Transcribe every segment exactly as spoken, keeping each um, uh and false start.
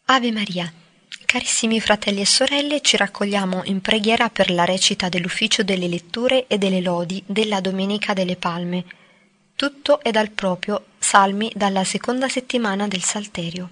Ave Maria. Carissimi fratelli e sorelle, ci raccogliamo in preghiera per la recita dell'ufficio delle letture e delle lodi della Domenica delle Palme. Tutto è dal proprio Salmi dalla seconda settimana del Salterio.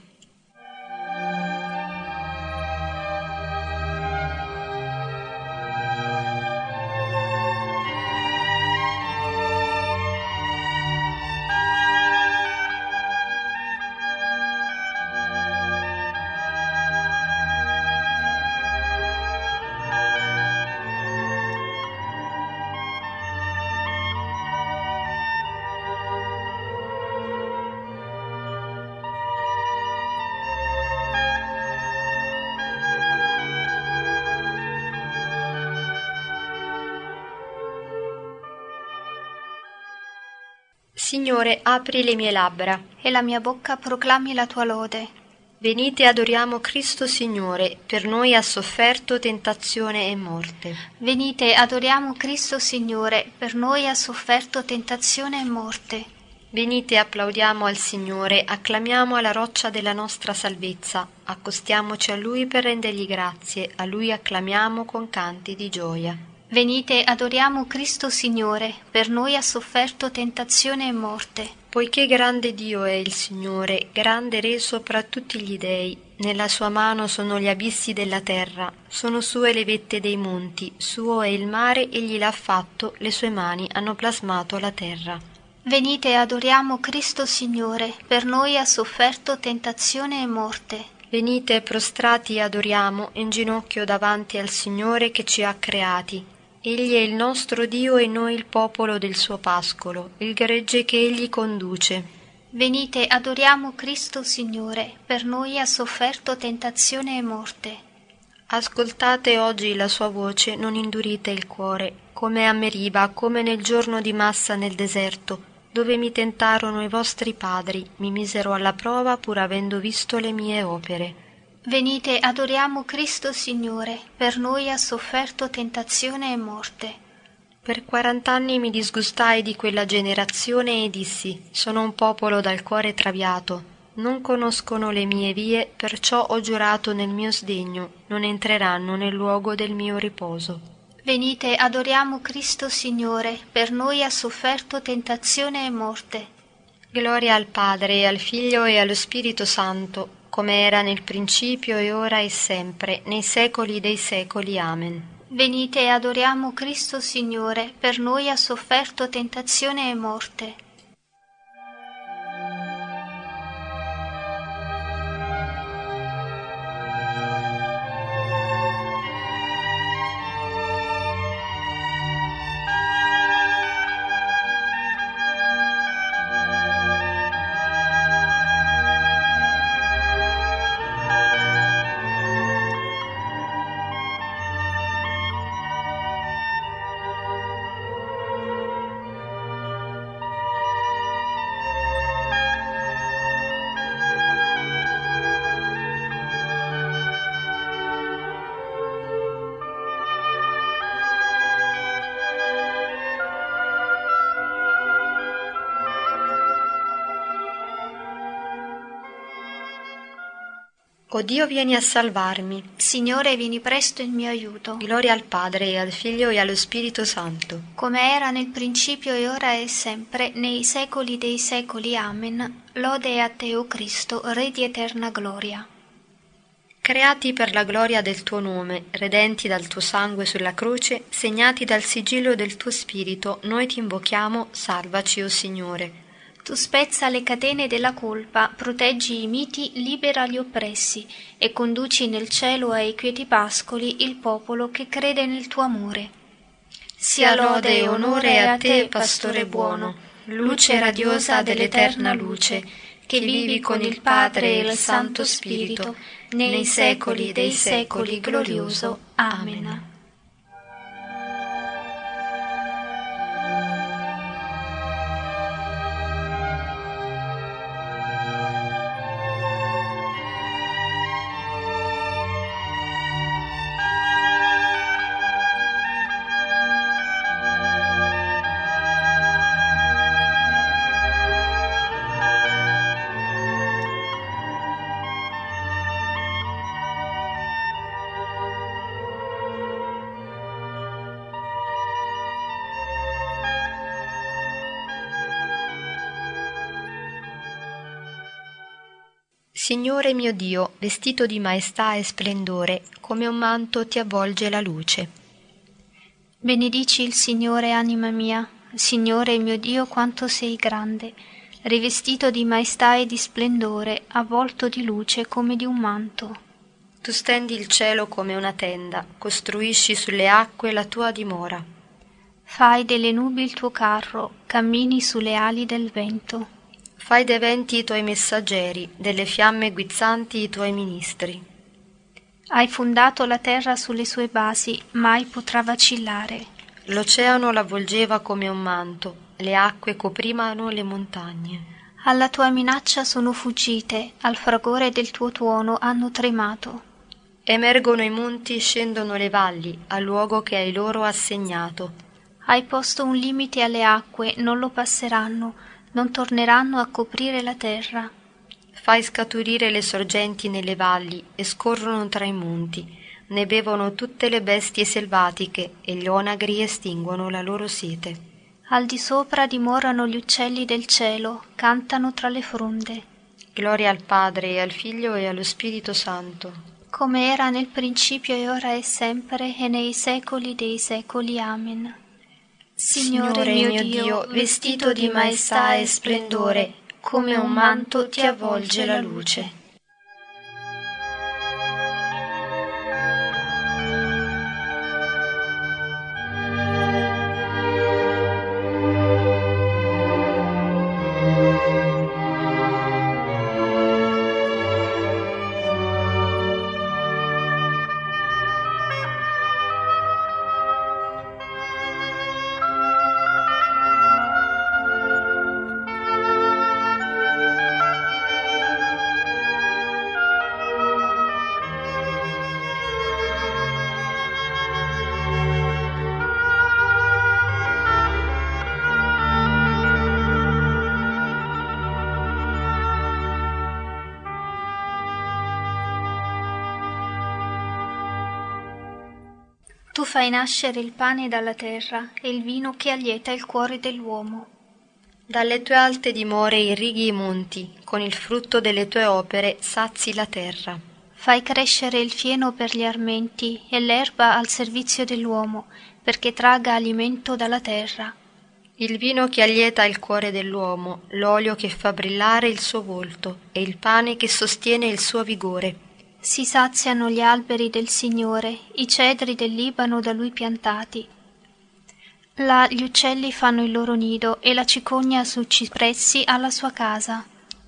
Signore, apri le mie labbra, e la mia bocca proclami la tua lode. Venite adoriamo Cristo Signore, per noi ha sofferto tentazione e morte. Venite adoriamo Cristo Signore, per noi ha sofferto tentazione e morte. Venite applaudiamo al Signore, acclamiamo alla roccia della nostra salvezza, accostiamoci a Lui per rendergli grazie, a Lui acclamiamo con canti di gioia. Venite adoriamo Cristo Signore, per noi ha sofferto tentazione e morte. Poiché grande Dio è il Signore, grande Re sopra tutti gli dei, nella sua mano sono gli abissi della terra, sono sue le vette dei monti, suo è il mare, egli l'ha fatto, le sue mani hanno plasmato la terra. Venite adoriamo Cristo Signore, per noi ha sofferto tentazione e morte. Venite prostrati e adoriamo in ginocchio davanti al Signore che ci ha creati. Egli è il nostro Dio e noi il popolo del suo pascolo, il gregge che egli conduce. Venite adoriamo Cristo Signore, per noi ha sofferto tentazione e morte. Ascoltate oggi la sua voce, non indurite il cuore, come a Meriba, come nel giorno di Massa nel deserto, dove mi tentarono i vostri padri, mi misero alla prova pur avendo visto le mie opere. Venite adoriamo Cristo Signore, per noi ha sofferto tentazione e morte. Per quarant'anni mi disgustai di quella generazione e dissi, sono un popolo dal cuore traviato, non conoscono le mie vie, perciò ho giurato nel mio sdegno, non entreranno nel luogo del mio riposo. Venite adoriamo Cristo Signore, per noi ha sofferto tentazione e morte. Gloria al Padre, e al Figlio e allo Spirito Santo, come era nel principio e ora e sempre, nei secoli dei secoli. Amen. Venite e adoriamo Cristo Signore, per noi ha sofferto tentazione e morte. O Dio, vieni a salvarmi. Signore, vieni presto in mio aiuto. Gloria al Padre, e al Figlio e allo Spirito Santo. Come era nel principio e ora e sempre, nei secoli dei secoli. Amen. Lode a te, o Cristo, Re di eterna gloria. Creati per la gloria del tuo nome, redenti dal tuo sangue sulla croce, segnati dal sigillo del tuo Spirito, noi ti invochiamo, salvaci, o Signore. Tu spezza le catene della colpa, proteggi i miti, libera gli oppressi e conduci nel cielo ai quieti pascoli il popolo che crede nel tuo amore. Sia lode e onore a te, Pastore buono, luce radiosa dell'eterna luce, che vivi con il Padre e il Santo Spirito, nei secoli dei secoli glorioso. Amen. Signore mio Dio, vestito di maestà e splendore, come un manto ti avvolge la luce. Benedici il Signore, anima mia, Signore mio Dio, quanto sei grande, rivestito di maestà e di splendore, avvolto di luce come di un manto. Tu stendi il cielo come una tenda, costruisci sulle acque la tua dimora. Fai delle nubi il tuo carro, cammini sulle ali del vento. Fai dei venti i tuoi messaggeri, delle fiamme guizzanti i tuoi ministri. Hai fondato la terra sulle sue basi, mai potrà vacillare. L'oceano l'avvolgeva come un manto, le acque coprivano le montagne. Alla tua minaccia sono fuggite, al fragore del tuo tuono hanno tremato. Emergono i monti, scendono le valli, al luogo che hai loro assegnato. Hai posto un limite alle acque, non lo passeranno, non torneranno a coprire la terra. Fai scaturire le sorgenti nelle valli e scorrono tra i monti, ne bevono tutte le bestie selvatiche e gli onagri estinguono la loro sete. Al di sopra dimorano gli uccelli del cielo, cantano tra le fronde. Gloria al Padre e al Figlio e allo Spirito Santo. Come era nel principio e ora e sempre e nei secoli dei secoli. Amen. Signore mio Dio, vestito di maestà e splendore, come un manto ti avvolge la luce. Tu fai nascere il pane dalla terra e il vino che allieta il cuore dell'uomo. Dalle tue alte dimore irrighi i monti, con il frutto delle tue opere sazi la terra. Fai crescere il fieno per gli armenti e l'erba al servizio dell'uomo, perché traga alimento dalla terra. Il vino che allieta il cuore dell'uomo, l'olio che fa brillare il suo volto e il pane che sostiene il suo vigore. Si saziano gli alberi del Signore, i cedri del Libano da Lui piantati. Là gli uccelli fanno il loro nido e la cicogna su cipressi ha la sua casa.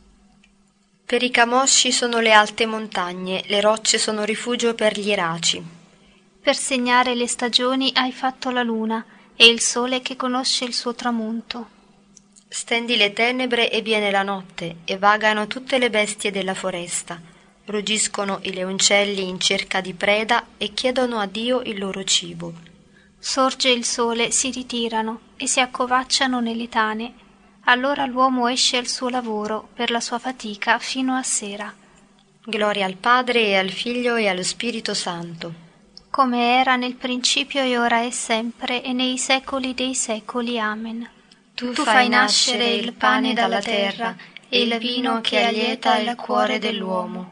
Per i camosci sono le alte montagne, le rocce sono rifugio per gli iraci. Per segnare le stagioni hai fatto la luna e il sole che conosce il suo tramonto. Stendi le tenebre e viene la notte, e vagano tutte le bestie della foresta. Ruggiscono i leoncelli in cerca di preda e chiedono a Dio il loro cibo. Sorge il sole, si ritirano e si accovacciano nelle tane. Allora l'uomo esce al suo lavoro per la sua fatica fino a sera. Gloria al Padre e al Figlio e allo Spirito Santo. Come era nel principio e ora e sempre e nei secoli dei secoli. Amen. Tu, tu fai nascere il pane dalla terra e il vino che allieta il cuore dell'uomo.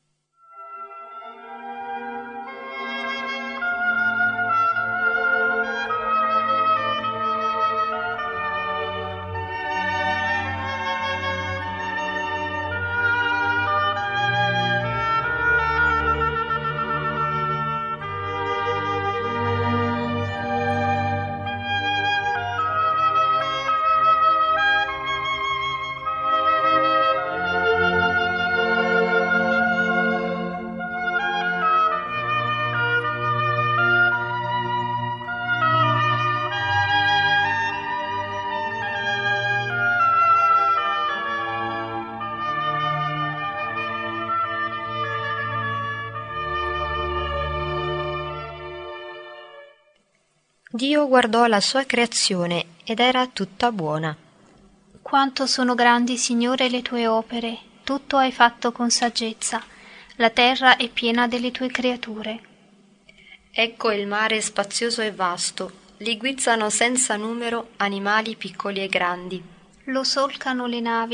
Dio guardò la sua creazione ed era tutta buona. Quanto sono grandi, Signore, le tue opere, tutto hai fatto con saggezza, la terra è piena delle tue creature. Ecco il mare spazioso e vasto, li guizzano senza numero animali piccoli e grandi. Lo solcano le navi,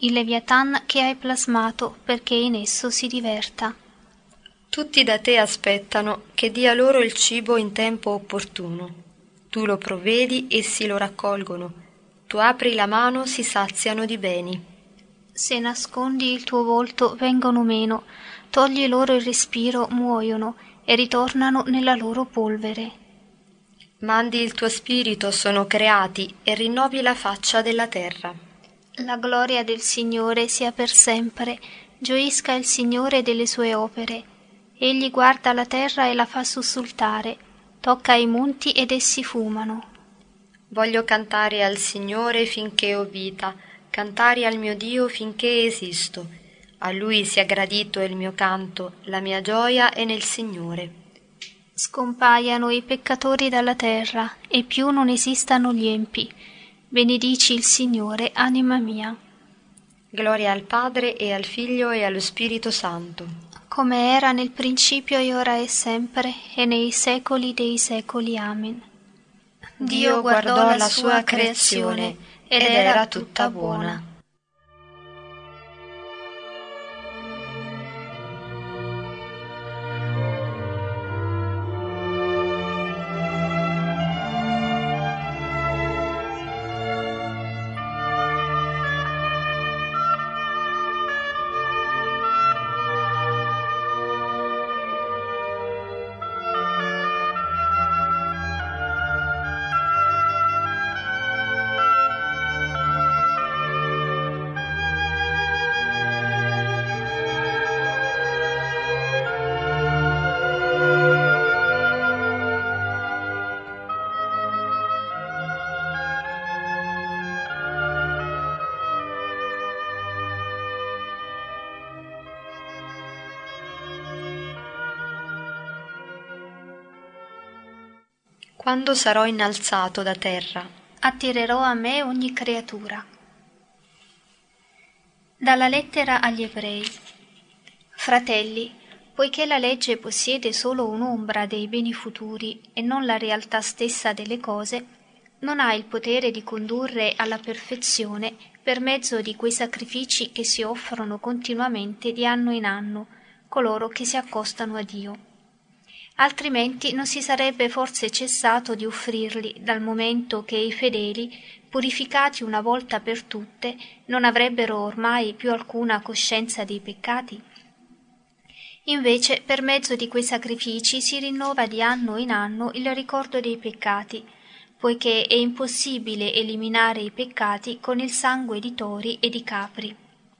il Leviathan che hai plasmato perché in esso si diverta. Tutti da te aspettano che dia loro il cibo in tempo opportuno. Tu lo provvedi, essi lo raccolgono. Tu apri la mano, si saziano di beni. Se nascondi il tuo volto vengono meno, togli loro il respiro, muoiono e ritornano nella loro polvere. Mandi il tuo spirito, sono creati, e rinnovi la faccia della terra. La gloria del Signore sia per sempre, gioisca il Signore delle sue opere. Egli guarda la terra e la fa sussultare, tocca i monti ed essi fumano. Voglio cantare al Signore finché ho vita, cantare al mio Dio finché esisto. A Lui sia gradito il mio canto, la mia gioia è nel Signore. Scompaiano i peccatori dalla terra, e più non esistano gli empi. Benedici il Signore, anima mia. Gloria al Padre e al Figlio e allo Spirito Santo. Come era nel principio e ora e sempre, e nei secoli dei secoli. Amen. Dio guardò la sua creazione, ed era tutta buona. Quando sarò innalzato da terra, attirerò a me ogni creatura. Dalla lettera agli Ebrei. Fratelli, poiché la legge possiede solo un'ombra dei beni futuri e non la realtà stessa delle cose, non ha il potere di condurre alla perfezione per mezzo di quei sacrifici che si offrono continuamente di anno in anno coloro che si accostano a Dio. Altrimenti non si sarebbe forse cessato di offrirli, dal momento che i fedeli, purificati una volta per tutte, non avrebbero ormai più alcuna coscienza dei peccati? Invece, per mezzo di quei sacrifici si rinnova di anno in anno il ricordo dei peccati, poiché è impossibile eliminare i peccati con il sangue di tori e di capri.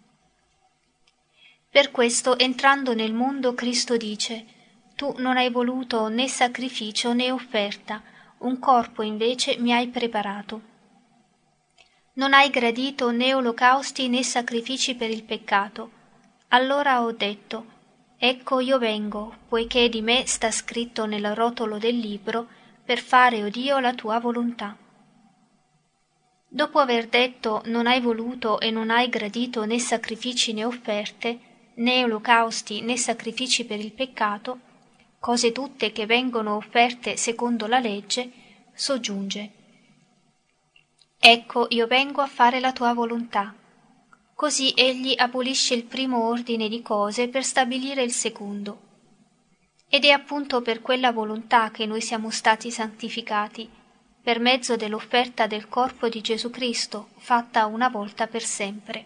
Per questo, entrando nel mondo, Cristo dice: Tu non hai voluto né sacrificio né offerta, un corpo invece mi hai preparato. Non hai gradito né olocausti né sacrifici per il peccato. Allora ho detto: Ecco io vengo, poiché di me sta scritto nel rotolo del libro, per fare, o Dio, la tua volontà. Dopo aver detto: Non hai voluto e non hai gradito né sacrifici né offerte, né olocausti né sacrifici per il peccato, cose tutte che vengono offerte secondo la legge, soggiunge: Ecco io vengo a fare la tua volontà. Così egli abolisce il primo ordine di cose per stabilire il secondo. Ed è appunto per quella volontà che noi siamo stati santificati, per mezzo dell'offerta del corpo di Gesù Cristo, fatta una volta per sempre.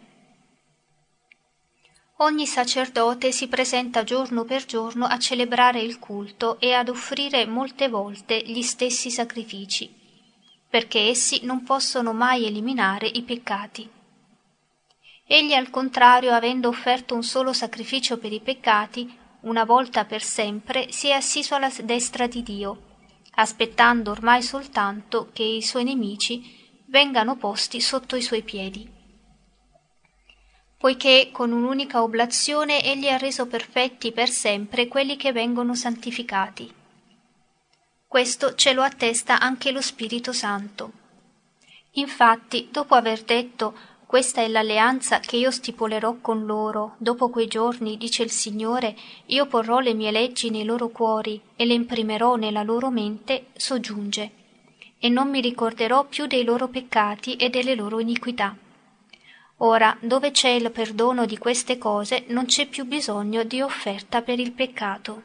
Ogni sacerdote si presenta giorno per giorno a celebrare il culto e ad offrire molte volte gli stessi sacrifici, perché essi non possono mai eliminare i peccati. Egli, al contrario, avendo offerto un solo sacrificio per i peccati, una volta per sempre, si è assiso alla destra di Dio, aspettando ormai soltanto che i suoi nemici vengano posti sotto i suoi piedi. Poiché con un'unica oblazione egli ha reso perfetti per sempre quelli che vengono santificati. Questo ce lo attesta anche lo Spirito Santo. Infatti, dopo aver detto: Questa è l'alleanza che io stipulerò con loro, dopo quei giorni, dice il Signore, io porrò le mie leggi nei loro cuori e le imprimerò nella loro mente, soggiunge: E non mi ricorderò più dei loro peccati e delle loro iniquità. Ora, dove c'è il perdono di queste cose, non c'è più bisogno di offerta per il peccato.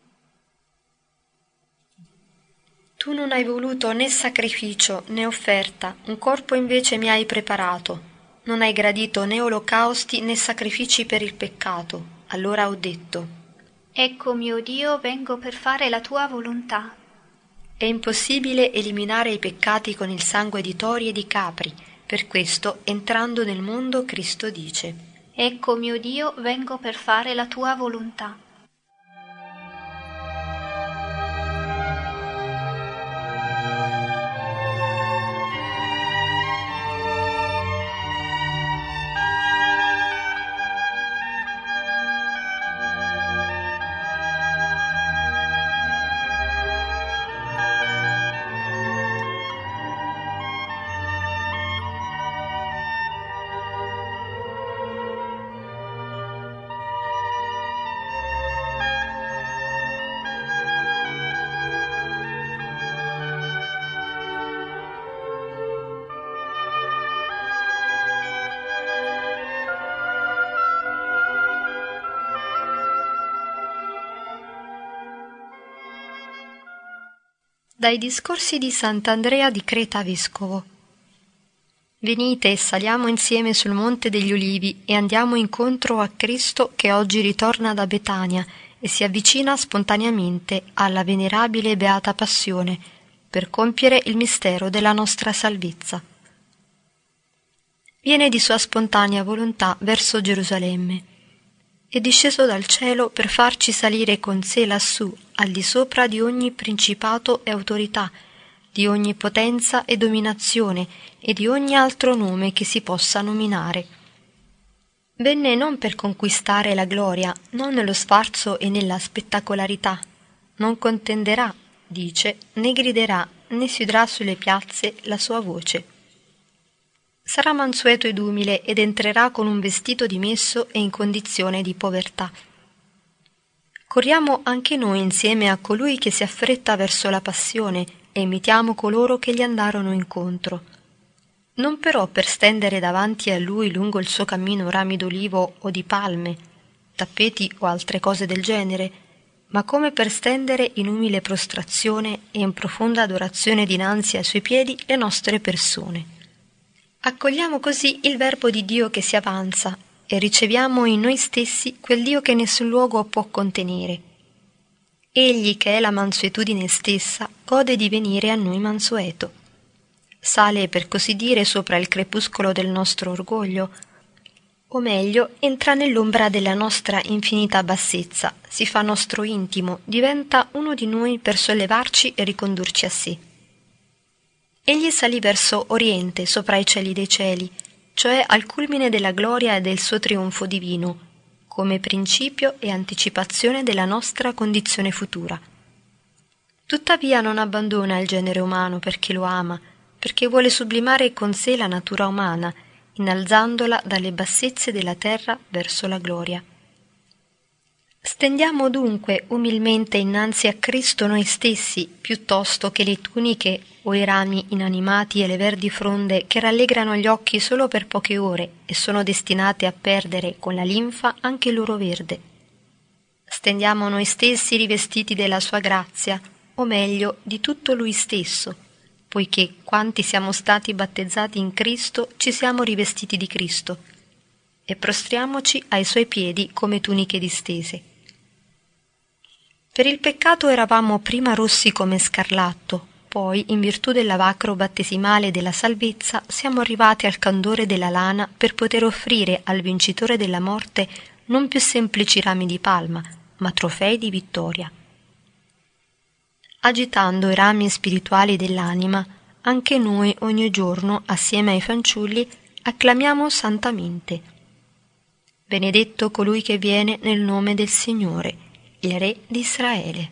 Tu non hai voluto né sacrificio né offerta, un corpo invece mi hai preparato. Non hai gradito né olocausti né sacrifici per il peccato. Allora ho detto: Ecco mio Dio, vengo per fare la tua volontà. È impossibile eliminare i peccati con il sangue di tori e di capri. Per questo, entrando nel mondo, Cristo dice: Ecco mio Dio, vengo per fare la tua volontà. Dai discorsi di Sant'Andrea di Creta Vescovo. Venite e saliamo insieme sul Monte degli Ulivi e andiamo incontro a Cristo che oggi ritorna da Betania e si avvicina spontaneamente alla venerabile e beata Passione per compiere il mistero della nostra salvezza. Viene di sua spontanea volontà verso Gerusalemme. È disceso dal cielo per farci salire con sé lassù, al di sopra di ogni principato e autorità, di ogni potenza e dominazione e di ogni altro nome che si possa nominare. Venne non per conquistare la gloria, non nello sfarzo e nella spettacolarità. Non contenderà, dice, né griderà, né si udrà sulle piazze la sua voce. Sarà mansueto ed umile ed entrerà con un vestito dimesso e in condizione di povertà. Corriamo anche noi insieme a colui che si affretta verso la passione e imitiamo coloro che gli andarono incontro. Non però per stendere davanti a lui lungo il suo cammino rami d'olivo o di palme, tappeti o altre cose del genere, ma come per stendere in umile prostrazione e in profonda adorazione dinanzi ai suoi piedi le nostre persone. Accogliamo così il Verbo di Dio che si avanza e riceviamo in noi stessi quel Dio che nessun luogo può contenere. Egli, che è la mansuetudine stessa, gode di venire a noi mansueto. Sale, per così dire, sopra il crepuscolo del nostro orgoglio, o meglio, entra nell'ombra della nostra infinita bassezza, si fa nostro intimo, diventa uno di noi per sollevarci e ricondurci a sé. Egli salì verso oriente, sopra i cieli dei cieli, cioè al culmine della gloria e del suo trionfo divino, come principio e anticipazione della nostra condizione futura. Tuttavia non abbandona il genere umano perché lo ama, perché vuole sublimare con sé la natura umana, innalzandola dalle bassezze della terra verso la gloria. Stendiamo dunque umilmente innanzi a Cristo noi stessi, piuttosto che le tuniche o i rami inanimati e le verdi fronde che rallegrano gli occhi solo per poche ore e sono destinate a perdere con la linfa anche il loro verde. Stendiamo noi stessi rivestiti della sua grazia, o meglio, di tutto Lui stesso, poiché quanti siamo stati battezzati in Cristo ci siamo rivestiti di Cristo, e prostriamoci ai Suoi piedi come tuniche distese. Per il peccato eravamo prima rossi come scarlatto, poi, in virtù del lavacro battesimale della salvezza, siamo arrivati al candore della lana per poter offrire al vincitore della morte non più semplici rami di palma, ma trofei di vittoria. Agitando i rami spirituali dell'anima, anche noi ogni giorno, assieme ai fanciulli, acclamiamo santamente: benedetto colui che viene nel nome del Signore, il Re di Israele.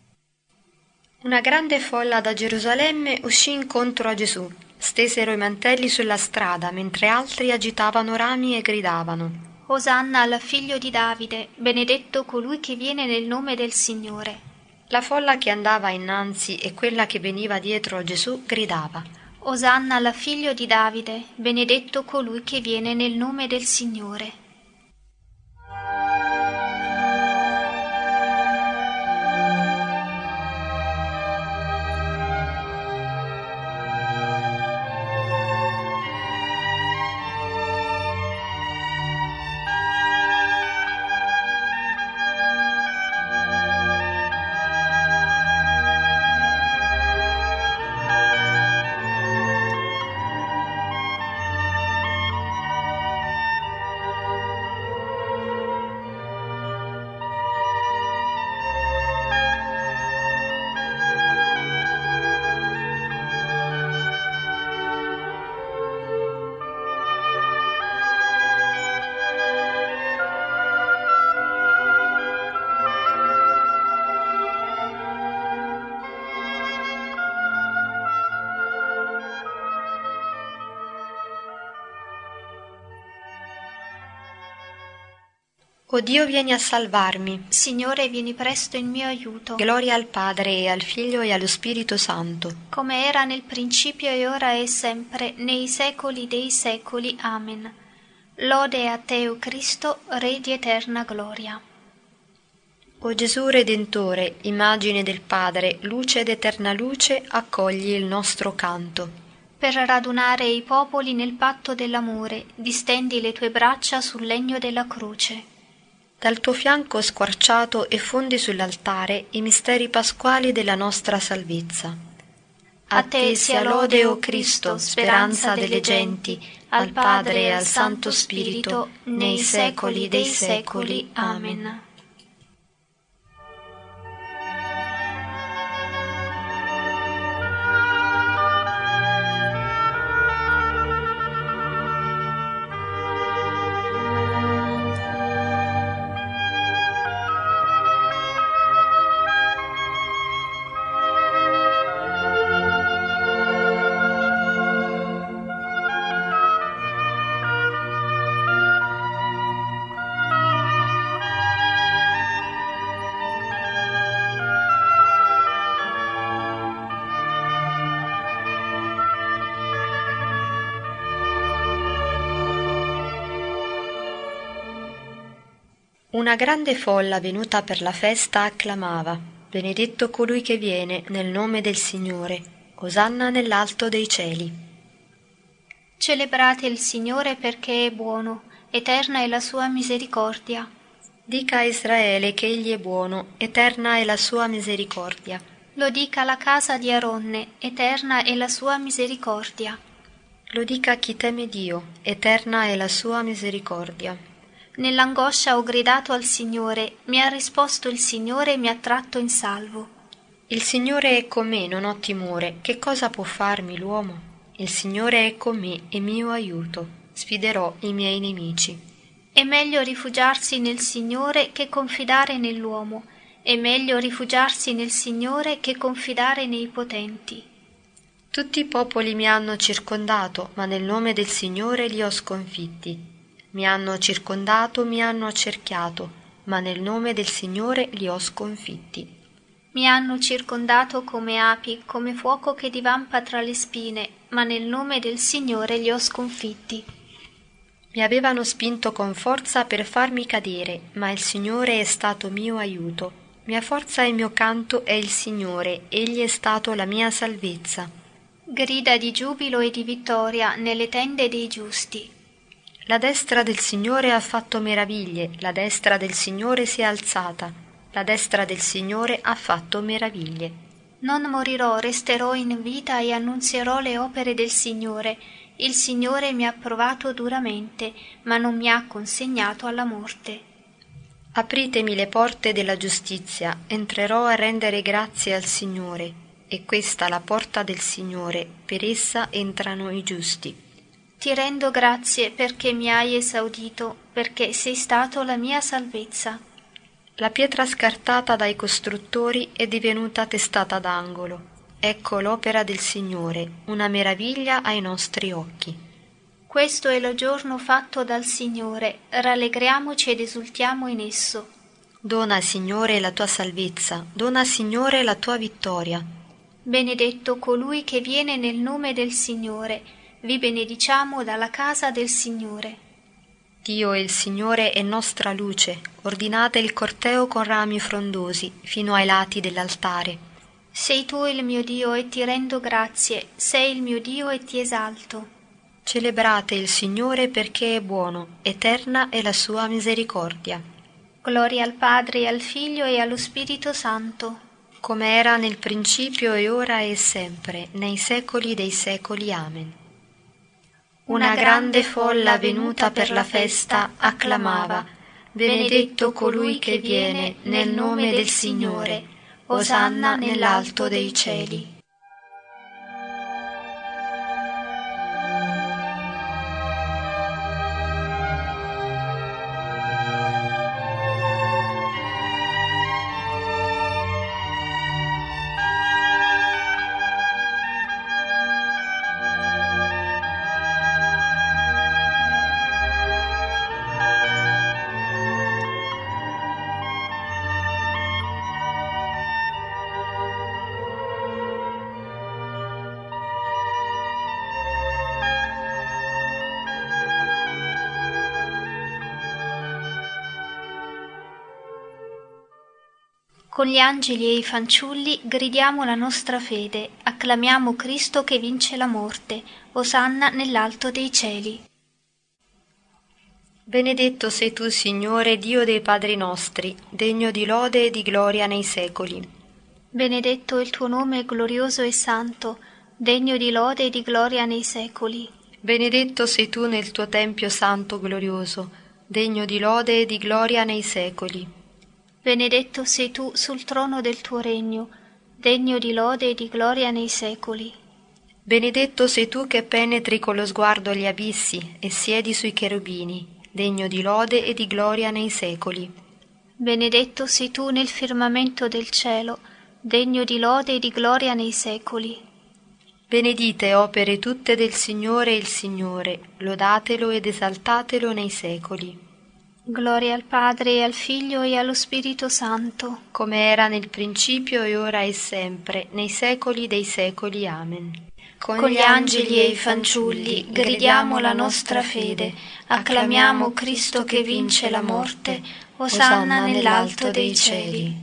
Una grande folla da Gerusalemme uscì incontro a Gesù. Stesero i mantelli sulla strada, mentre altri agitavano rami e gridavano: Osanna al figlio di Davide, benedetto colui che viene nel nome del Signore. La folla che andava innanzi e quella che veniva dietro a Gesù gridava: Osanna alla figlio di Davide, benedetto colui che viene nel nome del Signore. O Dio, vieni a salvarmi. Signore, vieni presto in mio aiuto. Gloria al Padre e al Figlio e allo Spirito Santo, come era nel principio e ora e sempre, nei secoli dei secoli. Amen. Lode a te, o Cristo, Re di eterna gloria. O Gesù Redentore, immagine del Padre, luce ed eterna luce, accogli il nostro canto. Per radunare i popoli nel patto dell'amore, distendi le tue braccia sul legno della croce. Dal tuo fianco squarciato effondi sull'altare i misteri pasquali della nostra salvezza. A te sia lode, o Cristo, speranza delle genti, al Padre e al Santo Spirito, nei secoli dei secoli. Amen. Una grande folla venuta per la festa acclamava: benedetto colui che viene nel nome del Signore, Osanna nell'alto dei cieli. Celebrate il Signore perché è buono, eterna è la sua misericordia. Dica a Israele che egli è buono, eterna è la sua misericordia. Lo dica la casa di Aronne, eterna è la sua misericordia. Lo dica a chi teme Dio, eterna è la sua misericordia. Nell'angoscia ho gridato al Signore, mi ha risposto il Signore e mi ha tratto in salvo. Il Signore è con me, non ho timore. Che cosa può farmi l'uomo? Il Signore è con me e mio aiuto. Sfiderò i miei nemici. È meglio rifugiarsi nel Signore che confidare nell'uomo. È meglio rifugiarsi nel Signore che confidare nei potenti. Tutti i popoli mi hanno circondato, ma nel nome del Signore li ho sconfitti. Mi hanno circondato, mi hanno accerchiato, ma nel nome del Signore li ho sconfitti. Mi hanno circondato come api, come fuoco che divampa tra le spine, ma nel nome del Signore li ho sconfitti. Mi avevano spinto con forza per farmi cadere, ma il Signore è stato mio aiuto. Mia forza e mio canto è il Signore, egli è stato la mia salvezza. Grida di giubilo e di vittoria nelle tende dei giusti. La destra del Signore ha fatto meraviglie, la destra del Signore si è alzata, la destra del Signore ha fatto meraviglie. Non morirò, resterò in vita e annunzierò le opere del Signore. Il Signore mi ha provato duramente, ma non mi ha consegnato alla morte. Apritemi le porte della giustizia, entrerò a rendere grazie al Signore. È questa la porta del Signore, per essa entrano i giusti. Ti rendo grazie perché mi hai esaudito, perché sei stato la mia salvezza. La pietra scartata dai costruttori è divenuta testata d'angolo. Ecco l'opera del Signore, una meraviglia ai nostri occhi. Questo è lo giorno fatto dal Signore, rallegriamoci ed esultiamo in esso. Dona, Signore, la tua salvezza, dona, Signore, la tua vittoria. Benedetto colui che viene nel nome del Signore. Vi benediciamo dalla casa del Signore. Dio è il Signore è nostra luce. Ordinate il corteo con rami frondosi fino ai lati dell'altare. Sei tu il mio Dio e ti rendo grazie, sei il mio Dio e ti esalto. Celebrate il Signore perché è buono, eterna è la sua misericordia. Gloria al Padre e al Figlio e allo Spirito Santo. Come era nel principio e ora e sempre, nei secoli dei secoli. Amen. Una grande folla venuta per la festa acclamava: Benedetto colui che viene nel nome del Signore, Osanna nell'alto dei cieli. Con gli angeli e i fanciulli gridiamo la nostra fede, acclamiamo Cristo che vince la morte, Osanna nell'alto dei cieli. Benedetto sei tu, Signore, Dio dei padri nostri, degno di lode e di gloria nei secoli. Benedetto il tuo nome glorioso e santo, degno di lode e di gloria nei secoli. Benedetto sei tu nel tuo tempio santo glorioso, degno di lode e di gloria nei secoli. Benedetto sei tu sul trono del tuo regno, degno di lode e di gloria nei secoli. Benedetto sei tu che penetri con lo sguardo gli abissi e siedi sui cherubini, degno di lode e di gloria nei secoli. Benedetto sei tu nel firmamento del cielo, degno di lode e di gloria nei secoli. Benedite opere tutte del Signore il Signore, lodatelo ed esaltatelo nei secoli. Gloria al Padre e al Figlio e allo Spirito Santo, come era nel principio e ora e sempre, nei secoli dei secoli. Amen. Con, Con gli angeli e i fanciulli gridiamo la nostra fede, acclamiamo Cristo che vince la morte, Osanna nell'alto dei cieli.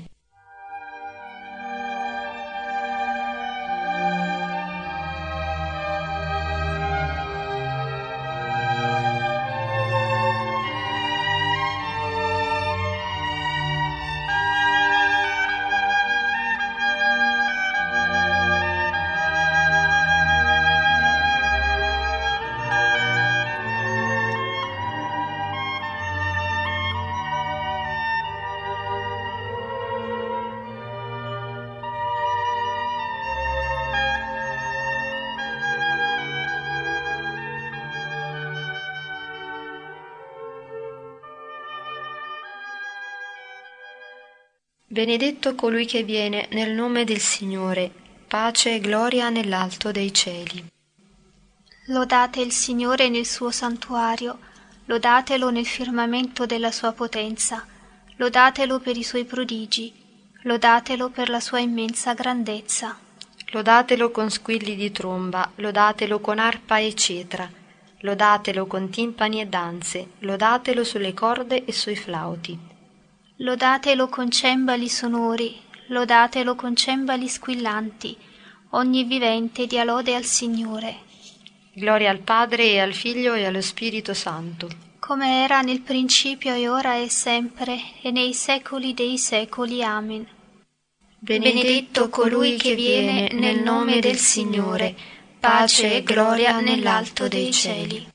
Benedetto colui che viene nel nome del Signore, pace e gloria nell'alto dei cieli. Lodate il Signore nel suo santuario, lodatelo nel firmamento della sua potenza, lodatelo per i suoi prodigi, lodatelo per la sua immensa grandezza. Lodatelo con squilli di tromba, lodatelo con arpa e cetra, lodatelo con timpani e danze, lodatelo sulle corde e sui flauti. Lodatelo con cembali sonori, lodatelo con cembali squillanti, ogni vivente dia lode al Signore. Gloria al Padre e al Figlio e allo Spirito Santo. Come era nel principio e ora e sempre, e nei secoli dei secoli. Amen. Benedetto colui che viene nel nome del Signore, pace e gloria nell'alto dei cieli.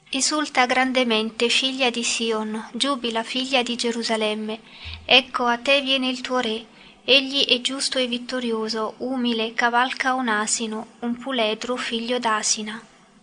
Esulta grandemente, figlia di Sion, giubila, figlia di Gerusalemme. Ecco, a te viene il tuo re. Egli è giusto e vittorioso, umile, cavalca un asino, un puledro figlio d'asina.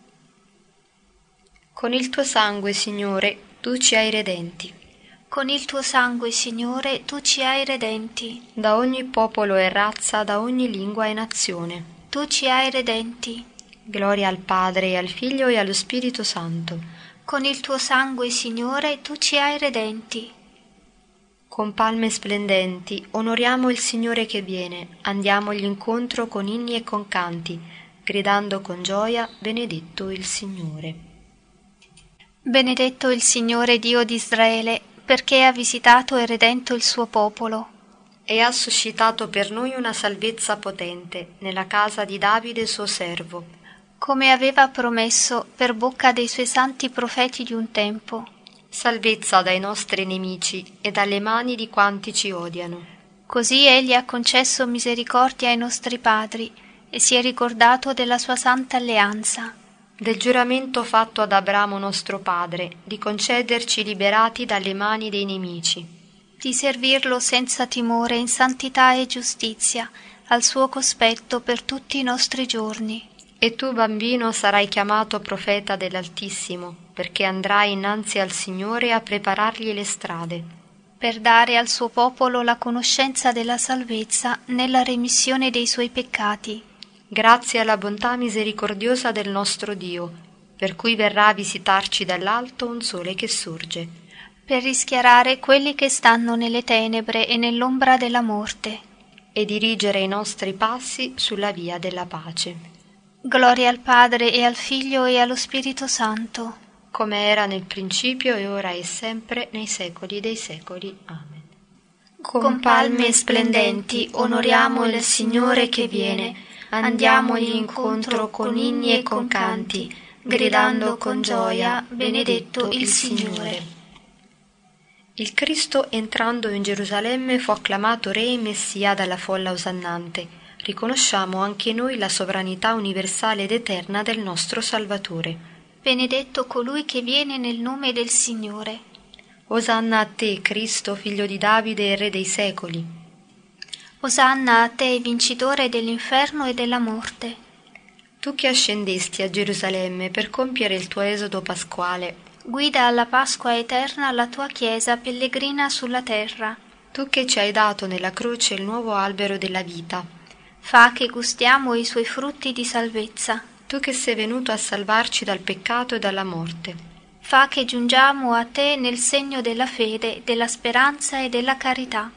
Con il tuo sangue, Signore, tu ci hai redenti. Con il tuo sangue, Signore, tu ci hai redenti. Da ogni popolo e razza, da ogni lingua e nazione. Tu ci hai redenti. Gloria al Padre, e al Figlio e allo Spirito Santo. Con il tuo sangue, Signore, tu ci hai redenti. Con palme splendenti onoriamo il Signore che viene, andiamogli incontro con inni e con canti, gridando con gioia, benedetto il Signore. Benedetto il Signore Dio di Israele, perché ha visitato e redento il suo popolo. E ha suscitato per noi una salvezza potente nella casa di Davide suo servo, come aveva promesso per bocca dei suoi santi profeti di un tempo. Salvezza dai nostri nemici e dalle mani di quanti ci odiano. Così egli ha concesso misericordia ai nostri padri e si è ricordato della sua santa alleanza. Del giuramento fatto ad Abramo nostro padre, di concederci liberati dalle mani dei nemici. Di servirlo senza timore in santità e giustizia, al suo cospetto per tutti i nostri giorni. E tu, bambino, sarai chiamato profeta dell'Altissimo, perché andrai innanzi al Signore a preparargli le strade, per dare al suo popolo la conoscenza della salvezza nella remissione dei suoi peccati. Grazie alla bontà misericordiosa del nostro Dio, per cui verrà a visitarci dall'alto un sole che sorge, per rischiarare quelli che stanno nelle tenebre e nell'ombra della morte, e dirigere i nostri passi sulla via della pace. Gloria al Padre e al Figlio e allo Spirito Santo, come era nel principio e ora e sempre nei secoli dei secoli. Amen. Con, Con palme splendenti onoriamo il Signore che viene, andiamogli incontro con inni e con canti, gridando con gioia, benedetto il Signore. Il Cristo, entrando in Gerusalemme, fu acclamato Re e Messia dalla folla osannante. Riconosciamo anche noi la sovranità universale ed eterna del nostro Salvatore. Benedetto colui che viene nel nome del Signore. Osanna a te, Cristo, figlio di Davide e Re dei secoli. Osanna a te, vincitore dell'inferno e della morte. Tu che ascendesti a Gerusalemme per compiere il tuo esodo pasquale, guida alla Pasqua eterna la tua Chiesa pellegrina sulla terra. Tu che ci hai dato nella croce il nuovo albero della vita, fa che gustiamo i suoi frutti di salvezza. Tu che sei venuto a salvarci dal peccato e dalla morte, fa che giungiamo a te nel segno della fede, della speranza e della carità.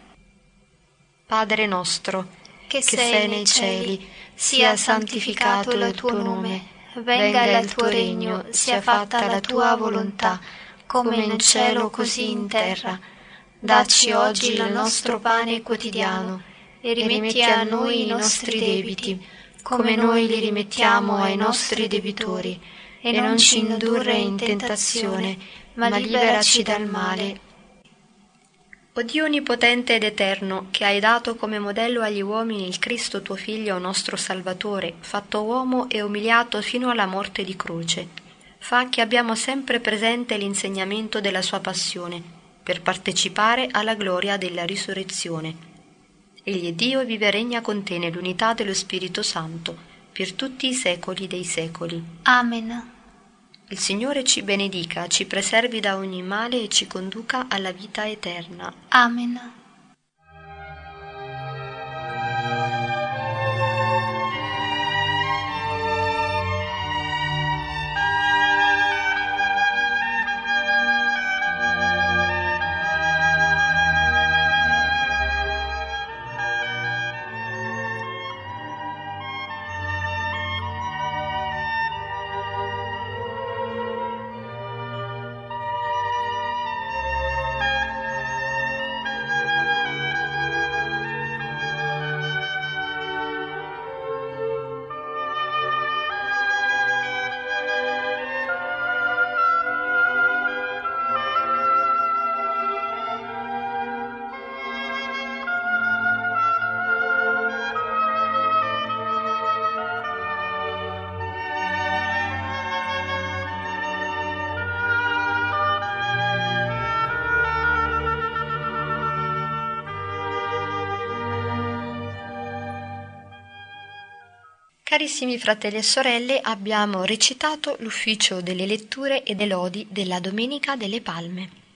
Padre nostro, che, che sei, sei nei cieli, cieli, sia santificato il tuo nome, venga il tuo regno, sia fatta la tua volontà, come in cielo così in terra. Dacci oggi il nostro pane quotidiano, e rimetti a noi i nostri debiti, come noi li rimettiamo ai nostri debitori, e non ci indurre in tentazione, ma liberaci dal male. O Dio onnipotente ed eterno, che hai dato come modello agli uomini il Cristo tuo Figlio, nostro Salvatore, fatto uomo e umiliato fino alla morte di croce, fa che abbiamo sempre presente l'insegnamento della sua passione, per partecipare alla gloria della risurrezione. Egli è Dio e vive e regna con te nell'unità dello Spirito Santo, per tutti i secoli dei secoli. Amen. Il Signore ci benedica, ci preservi da ogni male e ci conduca alla vita eterna. Amen. Carissimi fratelli e sorelle, abbiamo recitato l'ufficio delle letture e delle lodi della Domenica delle Palme.